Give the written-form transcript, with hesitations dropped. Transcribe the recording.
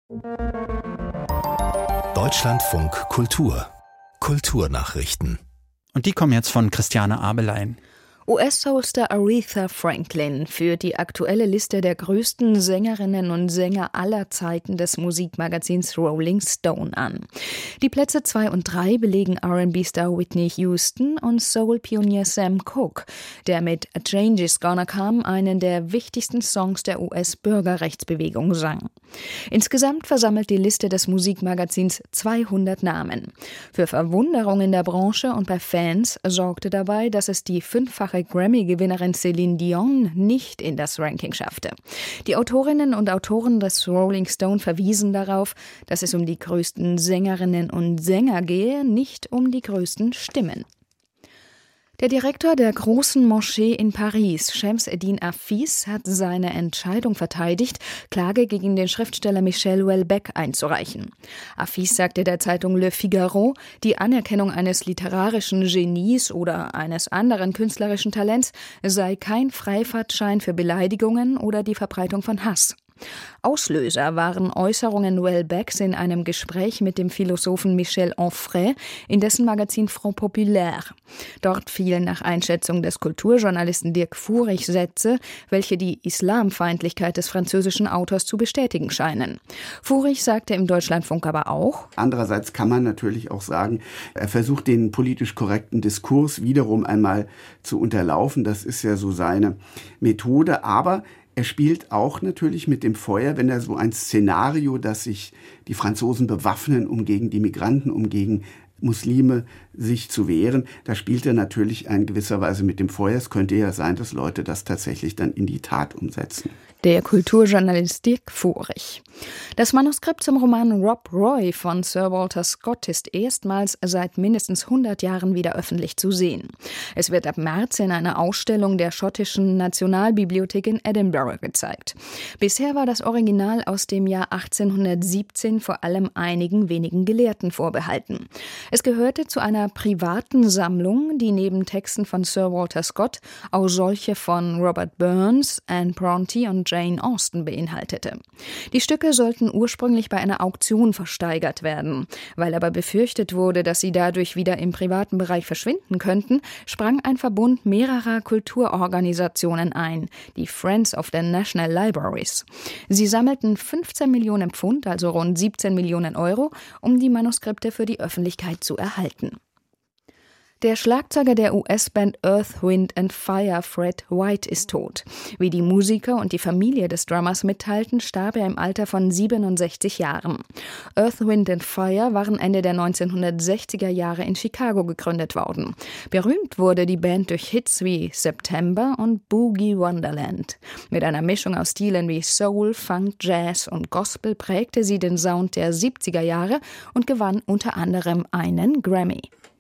Deutschlandfunk Kultur. Kulturnachrichten. Und die kommen jetzt von Christiane Abelein. US-Soulstar Aretha Franklin führt die aktuelle Liste der größten Sängerinnen und Sänger aller Zeiten des Musikmagazins Rolling Stone an. Die Plätze 2 und 3 belegen R&B-Star Whitney Houston und Soul-Pionier Sam Cooke, der mit A Change Is Gonna Come einen der wichtigsten Songs der US-Bürgerrechtsbewegung sang. Insgesamt versammelt die Liste des Musikmagazins 200 Namen. Für Verwunderung in der Branche und bei Fans sorgte dabei, dass es die 5-fache Grammy-Gewinnerin Celine Dion nicht in das Ranking schaffte. Die Autorinnen und Autoren des Rolling Stone verwiesen darauf, dass es um die größten Sängerinnen und Sänger gehe, nicht um die größten Stimmen. Der Direktor der großen Moschee in Paris, Shams Eddin Afis, hat seine Entscheidung verteidigt, Klage gegen den Schriftsteller Michel Houellebecq einzureichen. Afis sagte der Zeitung Le Figaro, die Anerkennung eines literarischen Genies oder eines anderen künstlerischen Talents sei kein Freifahrtschein für Beleidigungen oder die Verbreitung von Hass. Auslöser waren Äußerungen Houellebecqs in einem Gespräch mit dem Philosophen Michel Onfray in dessen Magazin Front Populaire. Dort fielen nach Einschätzung des Kulturjournalisten Dirk Furich Sätze, welche die Islamfeindlichkeit des französischen Autors zu bestätigen scheinen. Furich sagte im Deutschlandfunk aber auch: Andererseits kann man natürlich auch sagen, er versucht den politisch korrekten Diskurs wiederum einmal zu unterlaufen. Das ist ja so seine Methode, aber er spielt auch natürlich mit dem Feuer, wenn er so ein Szenario, dass sich die Franzosen bewaffnen, um gegen die Migranten, um gegen Muslime sich zu wehren. Da spielt er natürlich in gewisser Weise mit dem Feuer. Es könnte ja sein, dass Leute das tatsächlich dann in die Tat umsetzen. Der Kulturjournalist Dirk Furich. Das Manuskript zum Roman Rob Roy von Sir Walter Scott ist erstmals seit mindestens 100 Jahren wieder öffentlich zu sehen. Es wird ab März in einer Ausstellung der schottischen Nationalbibliothek in Edinburgh gezeigt. Bisher war das Original aus dem Jahr 1817 vor allem einigen wenigen Gelehrten vorbehalten. Es gehörte zu einer privaten Sammlung, die neben Texten von Sir Walter Scott auch solche von Robert Burns, Anne Brontë und Jane Austen beinhaltete. Die Stücke sollten ursprünglich bei einer Auktion versteigert werden. Weil aber befürchtet wurde, dass sie dadurch wieder im privaten Bereich verschwinden könnten, sprang ein Verbund mehrerer Kulturorganisationen ein, die Friends of the National Libraries. Sie sammelten 15 Millionen Pfund, also rund 17 Millionen Euro, um die Manuskripte für die Öffentlichkeit zu erhalten. Der Schlagzeuger der US-Band Earth, Wind and Fire, Fred White, ist tot. Wie die Musiker und die Familie des Drummers mitteilten, starb er im Alter von 67 Jahren. Earth, Wind and Fire waren Ende der 1960er Jahre in Chicago gegründet worden. Berühmt wurde die Band durch Hits wie September und Boogie Wonderland. Mit einer Mischung aus Stilen wie Soul, Funk, Jazz und Gospel prägte sie den Sound der 70er Jahre und gewann unter anderem einen Grammy.